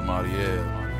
Mariel.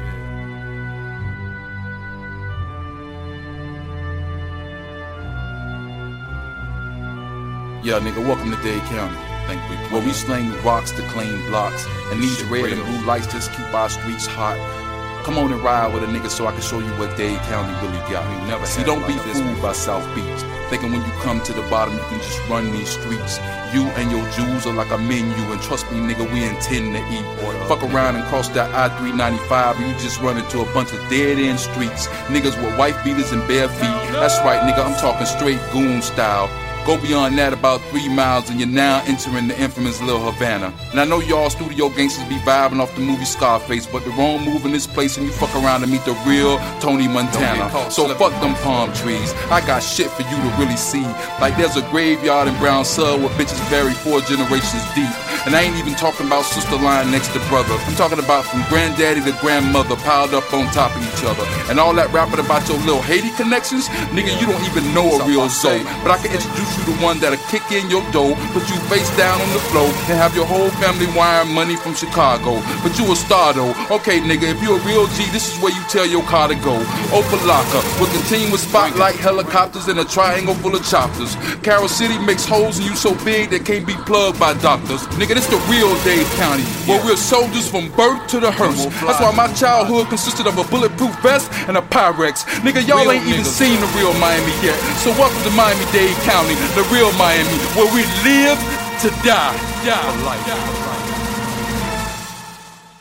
Yeah, nigga, welcome to Dade County. Where we sling rocks to claim blocks, and these red and blue lights just keep our streets hot. Come on and ride with a nigga so I can show you what Dade County really got. See, don't be fooled by South Beach, thinking when you come to the bottom you can just run these streets. You and your jewels are like a menu, and trust me nigga, we intend to eat. Fuck around and cross that I-395 and you just run into a bunch of dead-end streets. Niggas with wife beaters and bare feet. That's right nigga, I'm talking straight goon style. Go beyond that about 3 miles and you're now entering the infamous Lil Havana. And I know y'all studio gangsters be vibing off the movie Scarface, but the wrong move in this place and you fuck around and meet the real Tony Montana. So fuck them palm trees, I got shit for you to really see. Like there's a graveyard in Brown Sud where bitches buried 4 generations deep. And I ain't even talking about sister line next to brother. I'm talking about from granddaddy to grandmother piled up on top of each other. And all that rapping about your little Haiti connections, nigga, you don't even know a real soul. But I can introduce you to one that'll kick in your dough, put you face down on the floor, and have your whole family wiring money from Chicago. But you a star though. Okay nigga, if you a real G, this is where you tell your car to go. Opalaka, with continuous spotlight helicopters and a triangle full of choppers. Carol City makes holes in you so big they can't be plugged by doctors. Nigga, this the real Dade County, where we're soldiers from birth to the hearse. That's why my childhood consisted of a bulletproof vest and a Pyrex. Nigga, y'all ain't even seen the real Miami yet. So welcome to Miami-Dade County, the real Miami, where we live to die. For life.